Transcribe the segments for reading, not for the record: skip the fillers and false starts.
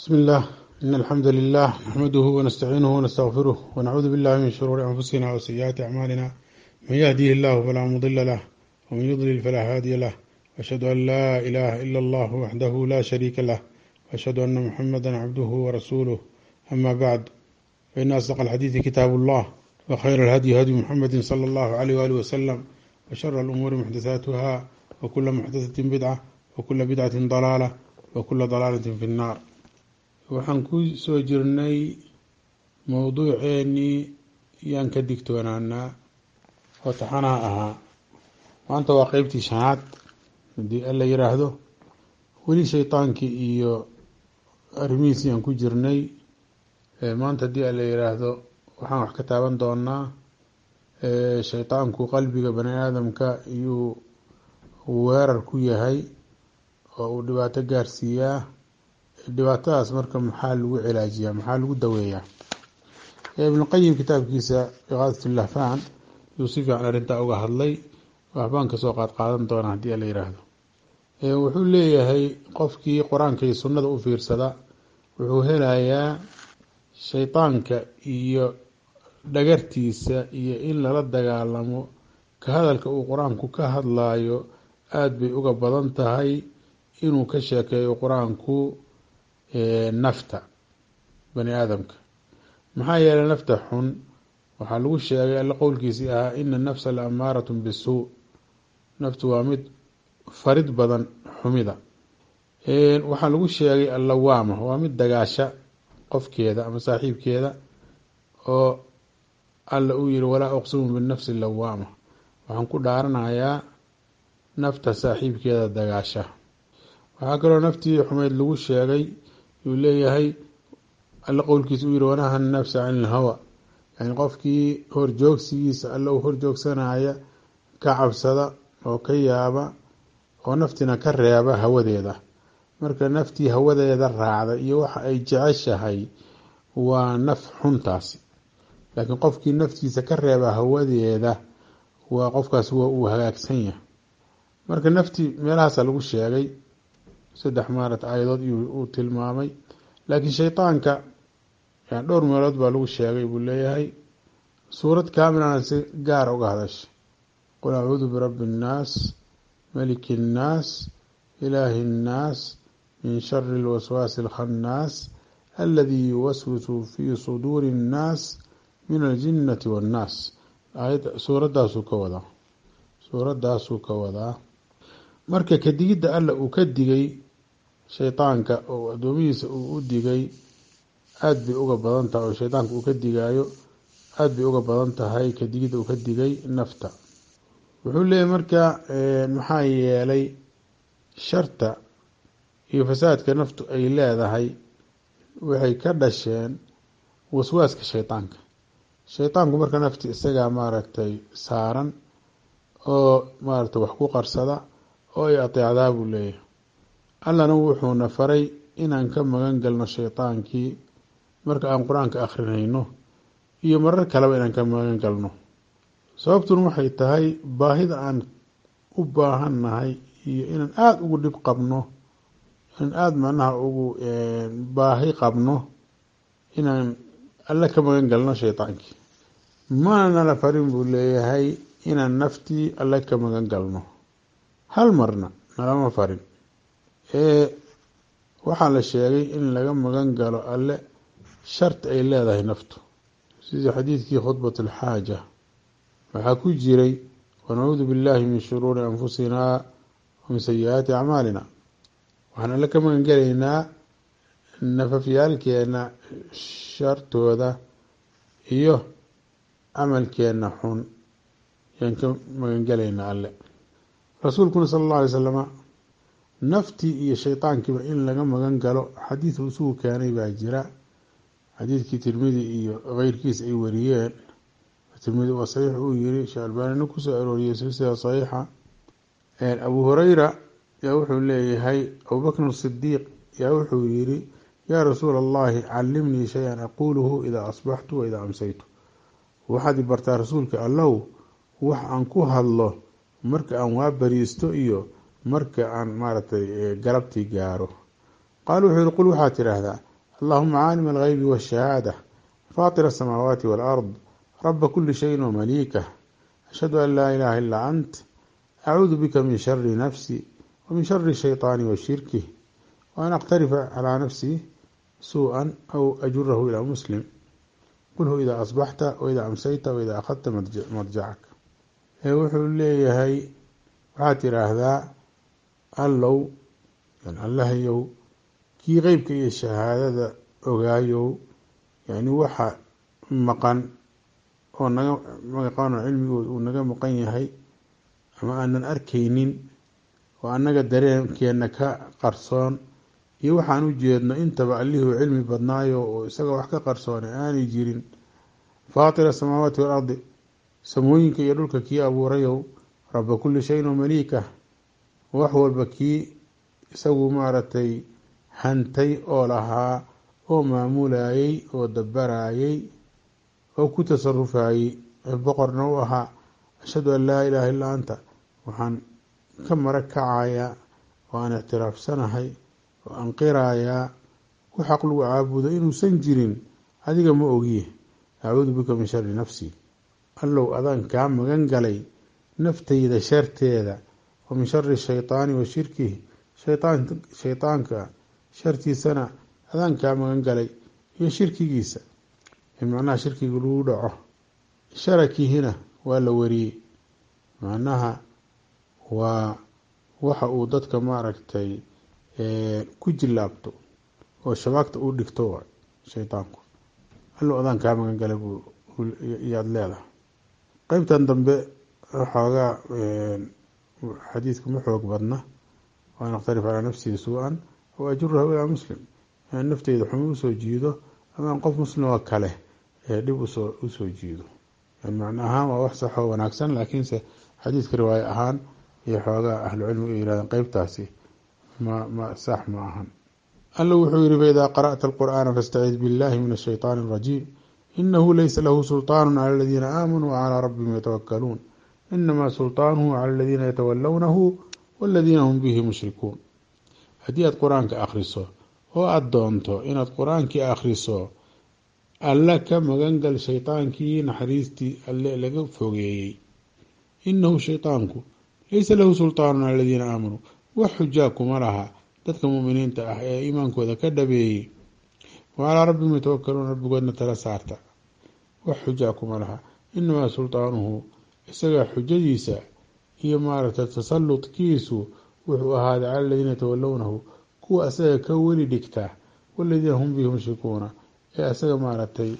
بسم الله إن الحمد لله نحمده ونستعينه ونستغفره ونعوذ بالله من شرور أنفسنا وسيئات أعمالنا من يهديه الله فلا مضل له ومن يضلل فلا هادي له وأشهد أن لا إله إلا الله وحده لا شريك له وأشهد أن محمدا عبده ورسوله أما بعد فإن أصدق الحديث كتاب الله وخير الهدي هدي محمد صلى الله عليه وآله وسلم وشر الأمور محدثاتها وكل محدثة بدعة وكل بدعة ضلالة وكل ضلالة في النار. waxaan ku soo jirnay mowduuceennii yaan ka digtoonaanaa oo taxanaha ahaa. maanta waa qeybtii shanaad haddii alla yiraahdo. weli shaydaankii iyo arrimihiisi yaan ku jirnay. maanta haddii alla yiraahdo waxaan wax ka taaban doonaa shaydaanku qalbiga bani aadamka iyuu weerar ku yahay oo uu dhibaato gaarsiiyaa. dhibaatadaas marka maxaa lagu cilaajiyaa, maxaa lagu daweeyaa? ibnuqayim kitaabkiisa iqaadat lahfaan yuu si fiican arrintaa uga hadlay. waxbaan kasoo qaadqaadan doonaa haddii la yiraahdo. wuxuu leeyahay qofkii qur-aanka iyo sunnada u fiirsada wuxuu helayaa shaydaanka iyo dhagartiisa iyo in lala dagaalamo ka hadalka uu qur-aanku ka hadlaayo aada bay uga badan tahay inuu ka sheekeeyo qur-aanku nafta bani aadamka. maxaa yeelay nafta xun waxaa lagu sheegay alla qowlkiisii ahaa ina nafsa la amaaratun bisuu. naftu waa mid farid badan xumida. waxaa lagu sheegay allawaama waa mid dagaasha qofkeeda ama saaxiibkeeda oo alla uu yihi walaa uqsimu binafsi lawaama, waxaan ku dhaaranayaa nafta saaxiibkeeda dagaasha. waxaa kaloo naftii xumeyd lagu sheegay yuu leeyahay alla qowlkiisa uu yihi wanaha nafsa can ilhawa, yani qofkii horjoogsigiisa alla uu horjoogsanaya ka cabsada oo ka yaaba oo naftina ka reeba hawadeeda. marka naftii hawadeeda raacda iyo waxa ay jeceshahay waa naf xuntaasi. laakiin qofkii naftiisa ka reeba hawadeeda waa qofkaas waa uu hagaagsan yahay. marka naftii meelahaasa lagu sheegay 3 aayadood uu tilmaamay. laakiin shaydaanka dhowr meelood baa lagu sheegay buu leeyahay. suurad kaamilana si gaara uga hadashay qul acuudu birabbi innaas maliki innaas ilaahi innaas min shari lwaswaasi alkhannaas aladii yuwaswisu fii suduuri innaas min aljinnati wannaas. suuradaasuu ka wadaa. marka kadigidda alla uu ka digay shaydaanka oo addoomihiisa uu u digay aada bay uga badan tahay, oo shaydaanka uu ka digaayo aada bay uga badan tahay kadigidda uu ka digay nafta. wuxuu leeyahy marka maxaa yeelay sharta iyo fasaadka naftu ay leedahay waxay ka dhasheen waswaaska shaydaanka. shaydaanku marka nafti isagaa saaran oo wax ku qarsada oo ay ateecdaa buu leeyahay. allana wuxuuna faray inaan ka magan galno shaydaankii marka aan qur-aanka akhrinayno iyo marar kaleba inaan ka magan galno. sababtuna waxay tahay baahida aan u baahannahay iyo inaan aada ugu dhib qabno, inaan aada ugu baahi qabno inaan alle ka magan galno shaydaankii. mana nala farin buu leeyahay inaan naftii alle ka magan galno, hal marna nalama farin. waxaa la sheegay in laga magan galo alle sharti ay leedahay naftu, sidii xadiidkii khudbat alxaaja waxaa ku jiray wanacuudu billahi min shuruuri anfusinaa wamin sayi-aati acmaalina. waxaan alle ka magan gelaynaa nafafyaalkeena shartooda iyo camalkeena xun yaan ka magan gelaynaa alle. rasuulkuna sala allahu alay salama naftii iyo shaydaankiiba in laga magan galo xadiid uu isugu keenay baa jira. xadiidkii tirmidi iyo keyrkiis ay wariyeen. tirmidi waa saxiix uu yiri, sheekh albaanina kusoo arooriyey silsila saxiixa. abu hureyra yaa wuxuu leeyahay abubakr asidiiq yaa wuxuu yiri yaa rasuula allahi calimnii shay-an aquuluhu idaa asbaxtu wa idaa amsaytu. waxaad i bartaa rasuulka allow wax aan ku hadlo marka aan waa bariisto iyo marka aan galabtii gaaro. qaal wuxuu yihi qul waxaad tidhaahdaa allahuma caalim alghaybi waashahaada faatira asamaawaati waalard raba kuli shayin wamaliikah ashhadu an laa ilaha ilaa ant acuudu bika min shari nafsi wamin shari shayطaani washirkih waan aqtarifa calaa nafsii suu-an aw ajurahu ilaa muslim qulhu idaa asbaxta waidaa amsayta waidaa akhadta madjacak. Wuxuu leeyahay waxaad tiraahdaa allow allahayow kii qeybka iyo shahaadada ogaayow, yani waxa maqan oo naga maqan oo cilmigood uu naga maqan yahay ama aanan arkaynin oo annaga dareenkeena ka qarsoon iyo waxaan u jeedno intaba allihuu cilmi badnaayo oo isaga wax ka qarsoona aanay jirin. faatira asamaawaati waalardi samooyinka iyo dhulka kii abuurayow, raba kuli shayin wamaliikah wax walba kii isagu maaragtay hantay oo lahaa oo maamulayay oo dabarayay oo ku tasarufayay boqorna u ahaa. ashhadu an laa ilaaha illaa anta waxaan ka marag kacayaa oo aan ictiraafsanahay oo aan qirayaa ku xaq lagu caabudo inuusan jirin adiga ma ogiye. acuudu bika min shari nafsi allow adaan kaa magan galay naftayda sharteeda, wa min shari shayطaani wa shirkih shayطaanka shartiisana adaan kaa magan galay iyo shirkigiisa, macnaha shirkiga lagu dhaco. sharakihina waa la wariyey, macnaha waa waxa uu dadka maaragtay ku jilaabto oo shabaagta uu dhigto waay shayطaanku. allow adaan kaa magan galay yaad leedahay. qeybtan dambe xoogaa xadiidku ma xoog badna, waan aqtarif calaa nafsii suu-an aw ajurahu ilaa muslim, nafteyda xuma usoo jiido ama qof muslimoo kale dhib usoo jiido. macno ahaan waa wax saxoo wanaagsan, laakiinse xadiidka riwaayo ahaan iyo xoogaa ahlucilmi ay yirahdeen qeybtaasi ma sax ma ahan. alla wuxuu yihi faidaa qara'ta alqur'aana faاstacid biاllahi min الshayطaani الrajiim inahu laysa lahu sulطaan clى aladiina aamanuu wclىa rabbihim yatawakaluun inamaa sulطaanuhu clى aladiina yatawalawnahu wاladiina hum bihi mushrikuun. haddii aad qur-aanka akhriso oo aada doonto inaad qur-aankii akhriso, alla ka magangal shayطaankii naxariistii alle laga fogeeyey. inahu shayطaanku laysa lahu sulطaanu clى aladiina aamanuu wax xujaa kuma laha dadka muminiinta ah ee iimaankooda ka dhabeeyey, wacalaa rabbihim yatawakaluun rabbigoodna tala saarta, wax xujaa kuma laha. inamaa sulطaanuhu isaga xujadiisa iyo maaragtay tasaludkiisu wuxuu ahaaday cala aladiina yatawalawnahu kuwa asaga ka weli dhigta, waladiina hum bihi mushrikuuna ee asaga maaragtay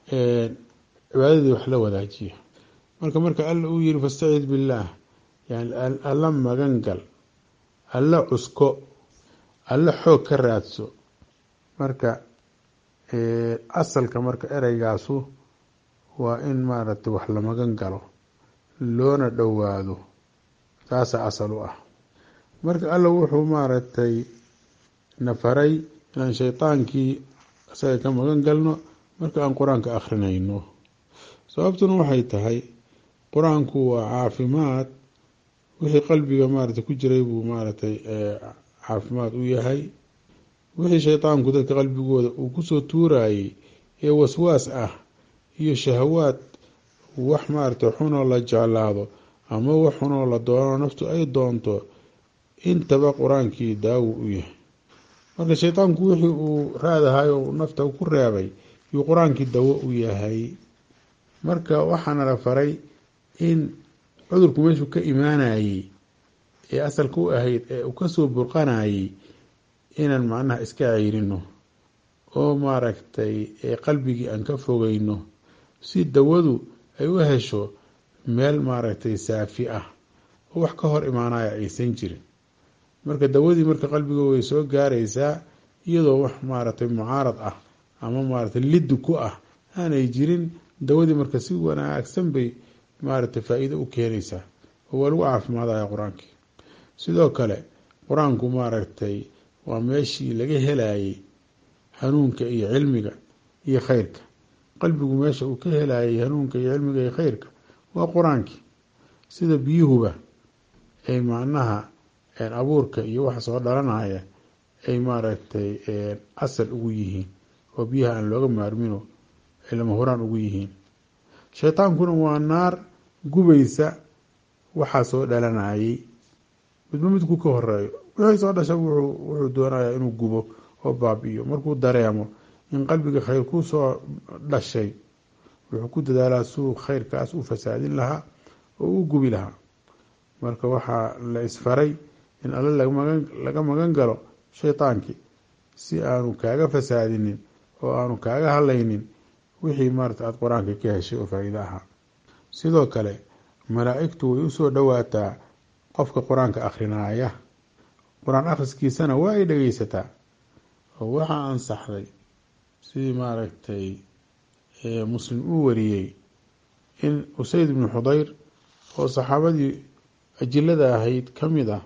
cibaadadii wax la wadaajiya. marka alla uu yihi fastacid billaah, yani alla magan gal, alla cusko, alla xoog ka raadso. marka asalka marka ereygaasu waa in maaragtay wax la magan galo loona dhowaado, taasaa asal u ah. marka alla wuxuu maaragtay nafaray inaan shayطaankii isaga ka magan galno marka aan qur-aanka akrinayno. sababtuna waxay tahay qur-aanku waa caafimaad, wixii qalbiga maaragtay ku jiray buu maaragtay caafimaad u yahay. wixii shayطaanku dadka qalbigooda uu kusoo tuurayey ee waswaas ah iyo shahawaad, wax maaragtay xunoo la jeclaado ama wax xunoo la doono naftu ay doonto, intaba qur-aankii daawo u yahay. marka shayطaanku wixii uu raadahayo nafta ku reebay yuu qur-aankii dawo u yahay. marka waxaana la faray in cudurku meeshuu ka imaanayey ee asalka u ahayd ee uu kasoo burqanayey inaan macnaha iska ceyrino oo maaragtay qalbigii aan ka fogeyno, si dawadu ay u hesho meel maaragtay saafi ah oo wax ka hor imaanaya aysan jirin. marka dawadii marka qalbiga way soo gaaraysaa iyadoo wax maaragtay mucaarad ah ama maaragtay liddi ku ah aanay jirin. dawadii marka si wanaagsan bay maaragtay faa-iido u keenaysaa oo waa lagu caafimaadaya qur-aankii. sidoo kale qur-aanku maaragtay waa meeshii laga helayay hanuunka iyo cilmiga iyo khayrka. qalbigu meesha uu ka helayay hanuunka iyo cilmiga iyo khayrka waa qur-aankii. sida biyuhuba ay macnaha abuurka iyo waxa soo dhalanaya ay maaragtay asal ugu yihiin, oo biyaha aan looga maarmino ay lama huraan ugu yihiin. shaydaankuna waa naar gubaysa waxaa soo dhalanayay midba midku ka horeeyo. wixii soo dhasha wuxuu doonayaa inuu gubo oo baabi'iyo. markuu dareemo in qalbiga khayr ku soo dhashay wuxuu ku dadaalaa suu khayrkaas u fasaadin lahaa oo u gubi lahaa. marka waxaa la isfaray in alle laga magan galo shaydaankii si aanu kaaga fasaadinin oo aanu kaaga hadlaynin wixii maarata aada qur-aanka ka heshay oo faa'iido ahaa. sidoo kale malaa'igtu way usoo dhowaataa qofka qur-aanka akhrinaaya, qur-aan akhriskiisana waa ay dhegeysataa. oo waxaa ansaxday sidii maaragtay muslim uu wariyey in usayd ibnu xudayr oo saxaabadii ajilada ahayd ka mid ah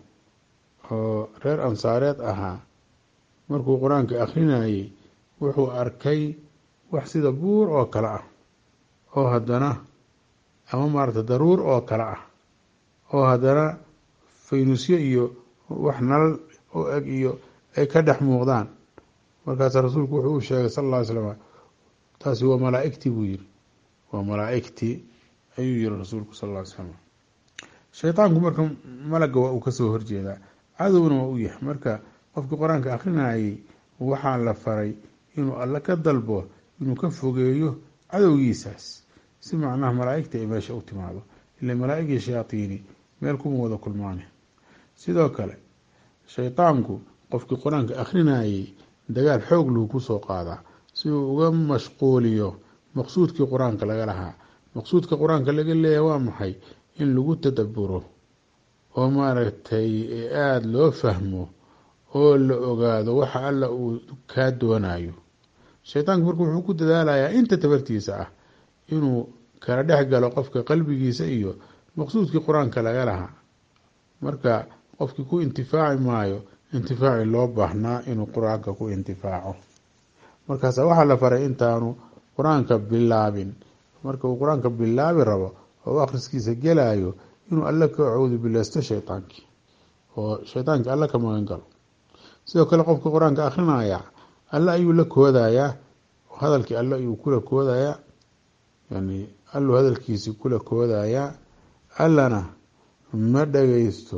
oo reer ansaareed ahaa, markuu qur-aanka akhrinayay wuxuu arkay wax sida buur oo kale ah oo haddana ama maarata daruur oo kale ah oo haddana faynusyo iyo wax nalal oo eg iyo ay ka dhex muuqdaan. markaas rasuulku wuxuu u sheegay sal alla ly slam taasi waa malaa'igtii buu yiri, waa malaa'igtii ayuu yiri rasuulku sal alla ly slam. shaydaanku marka malaga waa uu kasoo horjeedaa, cadowna waa u yahay. marka qofkii qur-aanka akrinayay waxaa la faray inuu alle ka dalbo inuu ka fogeeyo cadowgiisaas si macnaha malaa'igta ay meesha u timaado. ila malaa'ig iyo shayaatiini meel kuma wada kulmaane. sidoo kale shaydaanku qofkii qur-aanka akrinayay dagaal xoog luu kusoo qaadaa si uu uga mashquuliyo maqsuudkii qur-aanka laga lahaa. maqsuudka qur-aanka laga leeyahay waa maxay? in lagu tadabburo oo maaragtay aada loo fahmo oo la ogaado waxa alla uu kaa doonayo. shaydaanku marka wuxuu ku dadaalayaa inta tabartiisa ah inuu kala dhex galo qofka qalbigiisa iyo maqsuudkii qur-aanka laga lahaa. marka qofkii ku intifaaci maayo intifaaci loo baahnaa inuu qur-aanka ku intifaaco. markaas waxaa la faray intaanu qur-aanka bilaabin, marka uu qur-aanka bilaabi rabo oo akhriskiisa gelayo inuu alle ka cawdu bileysto shaydaankii oo shaydaankii alle ka magan galo. sidoo kale qofka qur-aanka akrinaya alle ayuu la koodayaa, hadalkii alle ayuu kula koodayaa, yani alluu hadalkiisii kula koodayaa. allana ma dhageysto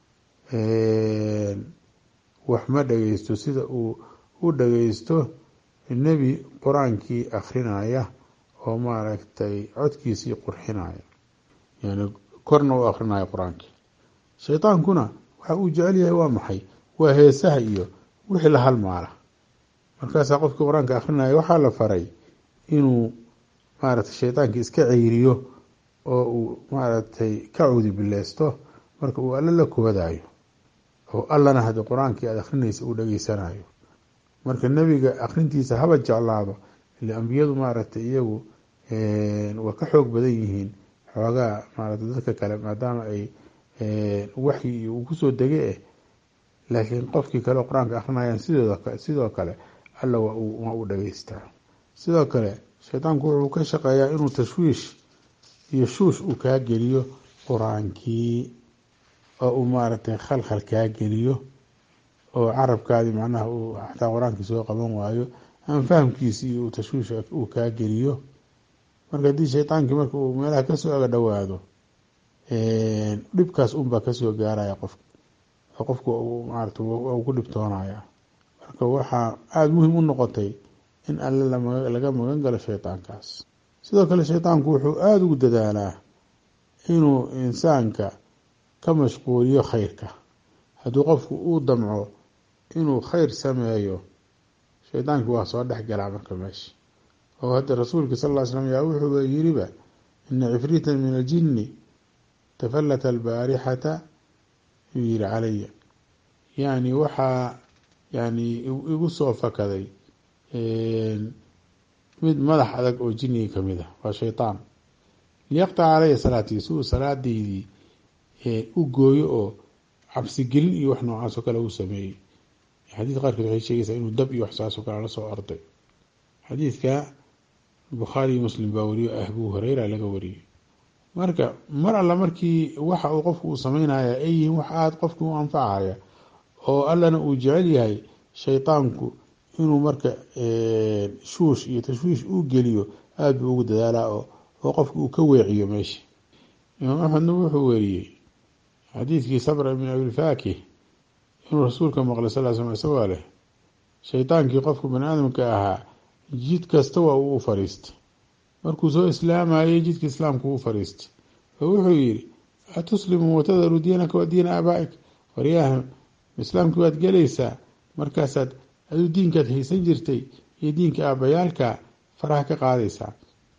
wax ma dhageysto sida uu u dhageysto nebi qur-aankii akrinaya oo maaragtay codkiisii qurxinaya, yani korna u akrinaya qur-aankii. shaydaankuna waxa uu jecel yahay waa maxay? waa heesaha iyo wixii la halmaala. markaasaa qofkii qur-aanka akrinaya waxaa la faray inuu maaragtay shaydaankii iska ceyriyo oo uu maaragtay ka cawdi bileysto marka uu alle la koodayo oo allana haddii qur-aankii aada akrinaysa uu dhageysanayo. marka nebiga akrintiisa haba jeclaado, ile ambiyadu maaragtay iyagu waa ka xoog badan yihiin xoogaa maaragtay dadka kale maadaama ay waxyi iyo uu kusoo dege laakiin qofkii kale oo qur-aanka akrinayaan sidoo kale alla waa u dhageystaa. sidoo kale shaydaanku wuxuu ka shaqeeyaa inuu tashwiish iyo shuush uu kaa geliyo qur-aankii oo uu maaragtay khalkhal kaa geliyo oo carabkaadii macnaha uu xataa qur-aankii soo qaban waayo ama fahamkiisii iyo tashwiish uu kaa geliyo. marka haddii shaydaankii marka uu meelaha kasoo aga dhowaado dhibkaas unbaa kasoo gaaraya qofku maarata waa ku dhibtoonaya. marka waxaa aada muhiim u noqotay in alle laga magan galo shaydaankaas. sidoo kale shaydaanku wuxuu aada ugu dadaalaa inuu insaanka ka mashquuliyo khayrka. hadduu qofku uu damco inuu khayr sameeyo, shaydaankii waa soo dhex galaa marka meesha. oo hadda rasuulka sal ll ly slam yaa wuxuu yiriba ina cifriitan min aljinni tafallata albaarixata yuu yihi calaya, yani waxaa yani igu soo fakaday mid madax adag oo jinniga kamid ah, waa shaydaan, liyaqtaca calaya salaatii, si uu salaadeydii u gooyo oo cabsigelin iyo wax noocaas oo kale uu sameeyey. xadiidka qaarkood waxay sheegaysaa inuu dab iyo wax saas oo kale la soo orday. xadiidka bukhaari iyo muslim baa wariyo abu hureyra laga wariyey. marka mar alla markii waxa uu qofku uu sameynaya ay yihiin wax aada qofki u anfacaya oo allana uu jecel yahay, shaydaanku inuu marka shuush iyo tashwiish uu geliyo aada buu ugu dadaalaa oo qofka uu ka weeciyo meesha. imaam axmedna wuxuu weriyey xadiidkii sabra ibn abilfaakih inuu rasuulka maqlay sal slam isagoo leh shaydaankii qofka bani aadamka ahaa jid kasta waa uu u fariistay, markuu soo islaamayay jidka islaamku u fariistay oo wuxuu yihi atuslimu watadaru diinaka wa diina aabaa-ik, waryahan islaamkii waad gelaysaa markaasaad aduu diinkaad haysan jirtay iyo diinka aabayaalka faraha ka qaadaysaa.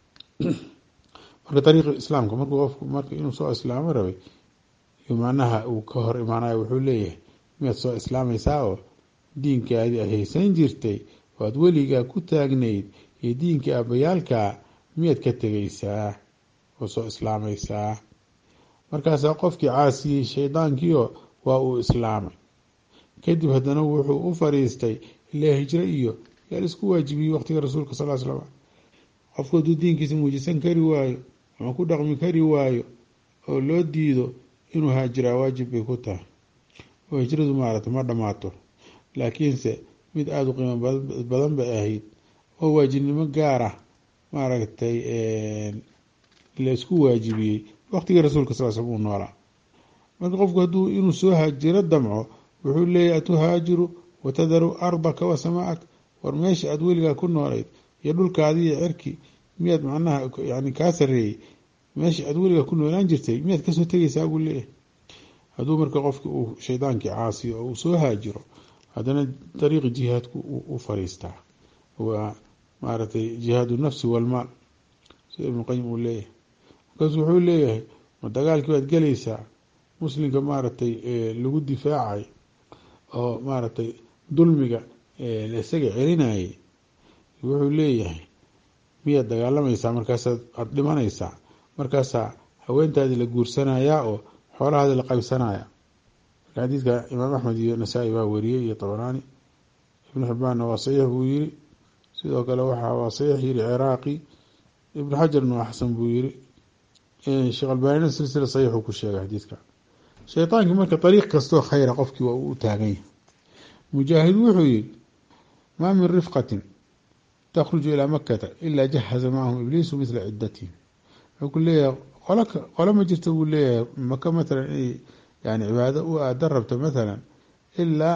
marka dariiqa islaamka markuu qofku marka inuu soo islaamo rabay macnaha uu ka hor imaanayo wuxuu leeyahay miyaad soo islaamaysaa oo diinkaadii aad haysan jirtay oo aad weligaa ku taagnayd iyo diinka aabayaalka miyaad ka tegaysaa oo soo islaamaysaa. markaasaa qofkii caasiyey shaydaankiio waa uu islaamay, kadib haddana wuxuu u fariistay ilaa hijro iyo yaa laisku waajibiyey waqtiga rasuulka sal slam. qofku hadduu diinkiisa muujisan kari waayo ama ku dhaqmi kari waayo oo loo diido inuu haajiraa waajib bay ku tahay, oo hijradu maaragtay ma dhammaato, laakiinse mid aada u qiimo badan bay ahayd oo waajibnimo gaara maaragtay la isku waajibiyey waqtigii rasuulka sal slam uu noolaa. marka qofku hadduu inuu soo haajiro damco wuxuu leeyahy atuhaajiru watadaru ardaka wa samaak, war meesha aada weligaa ku noolayd iyo dhulkaadi iyo cirki miyaad macnaha yani kaa sareeyey, meesha aada weligaa ku noolaan jirtay miyaad kasoo tegaysaa buu leeyahay. hadduu marka qofki uu shaydaankii caasiyo oo uu soo haajiro haddana dariiqi jihaadku u fariistaa, waa maaragtay jihaadu nafsi walmaal sida ibnuqayim uu leeyahay. markaasu wuxuu leeyahay ma dagaalkii waad gelaysaa muslimka maaragtay lagu difaacay oo maaragtay dulmiga isaga celinayay, wuxuu leeyahay miyaad dagaalamaysaa markaasaad aada dhimanaysaa, markaasaa haweentaadii la guursanayaa oo xoolahaadii la qaybsanaya. marka xadiidka imaam axmed iyo nasaa-i baa wariyey iyo tabaraani, ibnu xibbaanna waa saxiix buu yiri, sidoo kale waa saxiix yiri ciraaqi, ibnu xajarna waa xasan buu yiri, sheekh albaanina silsila saxiixuu ku sheegay xadiidka. shaytaankii marka dariiq kastoo khayra qofkii waa uu taagan yahay. mujaahid wuxuu yihi maa min rifqatin takhruju ilaa makata ilaa jahaza macahum ibliisu mila cidatihim. wuxuu ku leeyahay qolo ma jirta buu leeyahay maka matalan inay yani cibaado u aadan rabto matalan ilaa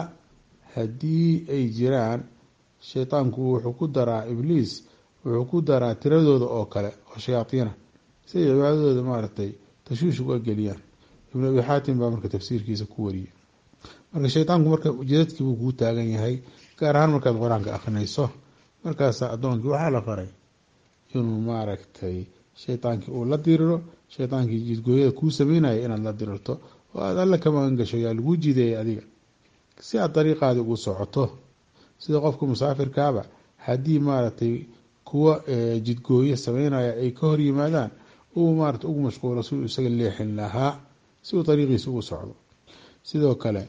haddii ay jiraan shaytaanku wuxuu ku daraa ibliis wuxuu ku daraa tiradooda oo kale oo shayaadiina si ay cibaadadooda maaragtay tashwiish uga geliyaan. ibn abi xaatim baa marka tafsiirkiisa ku wariyey. marka shaytaanku marka jidadkii buu kuu taagan yahay, gaar ahaan markaad qur-aanka akrinayso, markaasa addoonkii waxaa la faray inuu maaragtay shaytaankii uu la diriro, shaytaankii jidgooyada kuu sameynaya inaad la dirirto oo aada alla ka magan gasho yaa laguu jideeyay adiga si aad dariiqaadi ugu socoto. sida qofka musaafirkaaba haddii maaragtay kuwa jidgooye sameynaya ay ka hor yimaadaan uu maarata ugu mashquulo si uu isaga leexin lahaa si uu dariiqiisa ugu socdo. sidoo kale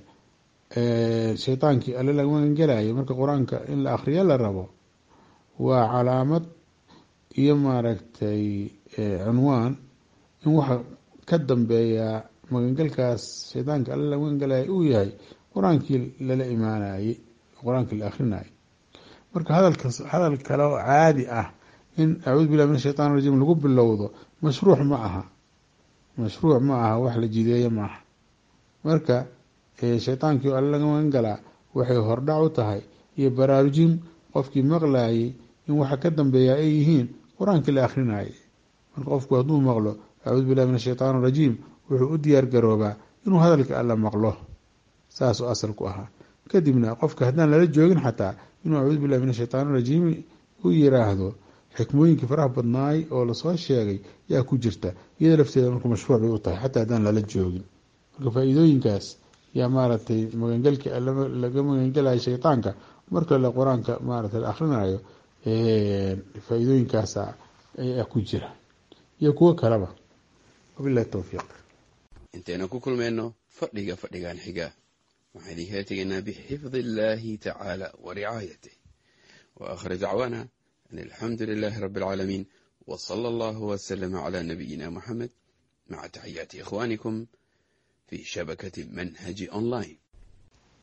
shaytaankii alle laga magan gelayo marka qur-aanka in la akriyo la rabo waa calaamad iyo maaragtay cunwaan in waxa ka dambeeya magangelkaas shaydaanka alle laga magan gelaya uu yahay qur-aankii lala imaanayey, qur-aankii la akrinayay. marka hadal kale oo caadi ah in acuudu billahi min ashaytaan rajiim lagu bilowdo mashruuc ma aha, wax la jideeye ma aha. marka shaytaankii alle laga magan galaa waxay hordhac u tahay iyo baraarujin qofkii maqlayay in waxa ka dambeeya ay yihiin qur-aankii la akrinayay. marka qofku hadduu maqlo acuudu billahi min ashaytaan rajiim wuxuu u diyaar garoobaa inuu hadalka alla maqlo, saasoo asal ku ahaa. kadibna qofka haddaan lala joogin xataa inuu acuudu billahi min ashaytaan rajiim u yiraahdo xikmooyinkii faraha badnaay oo lasoo sheegay yaa ku jirta, iyada lafteeda marka mashruuc bay u tahay xataa haddaan lala joogin. marka faa-iidooyinkaas yaa maaragtay magangelkii laga magangelayo shaytaanka marka la qur-aanka maaragtay la akrinayo faa-iidooyinkaasa ayaa ku jira iyo kuwo kaleba. wabillahi towfiiq. intayna ku kulmayno fadhigan xiga waxaan idinkaga tegaynaa bixifdi illaahi tacaala wa ricaayatih wa aakhir dacwaana an alxamdu lilaahi rabbi alcaalamiin wa sala allahu wasalama calaa nabiyina muxamed maca taxiyaati ikhwaanikum fi shabakati manhaji online.